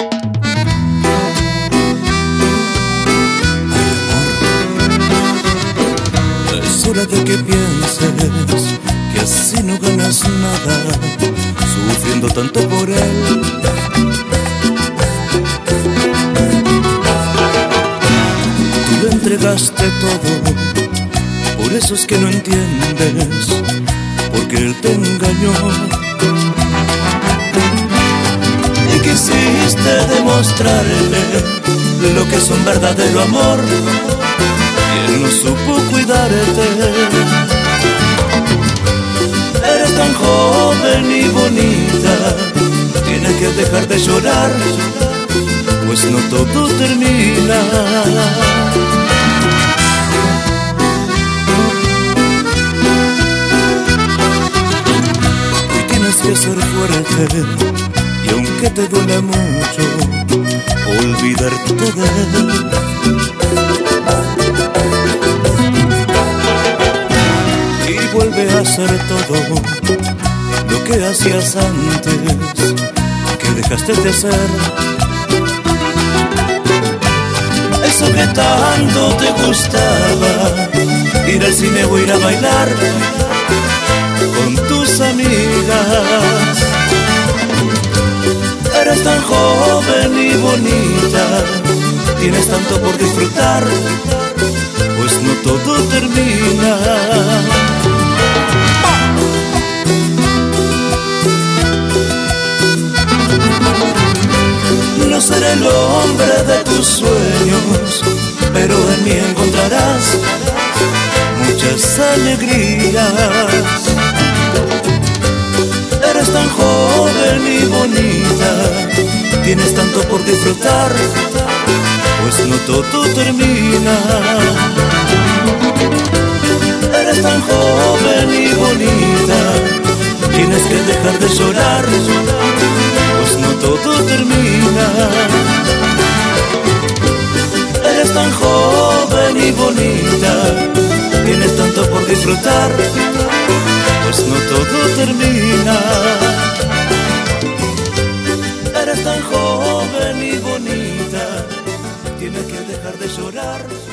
Es hora de que pienses que así no ganas nada, sufriendo tanto por él. Tú le entregaste todo, por eso es que no entiendes, porque él te engañó. Y quisiste demostrarle lo que es un verdadero amor, y él no supo cuidarte. Eres tan joven y bonita, tienes que dejar de llorar, pues no todo termina. Hoy tienes que ser fuerte, y aunque te duela mucho, olvidarte de él. Vuelve a hacer todo lo que hacías antes, que dejaste de hacer. Eso que tanto te gustaba, ir al cine o ir a bailar con tus amigas. Eres tan joven y bonita, tienes tanto por disfrutar, pues no todo termina. No seré el hombre de tus sueños, pero en mí encontrarás muchas alegrías. Eres tan joven y bonita, tienes tanto por disfrutar, pues no todo termina. Eres tan joven y bonita, tienes que dejar de llorar, pues no todo termina. Eres tan joven y bonita, tienes tanto por disfrutar, pues no todo termina. Eres tan joven y bonita, tienes que dejar de llorar.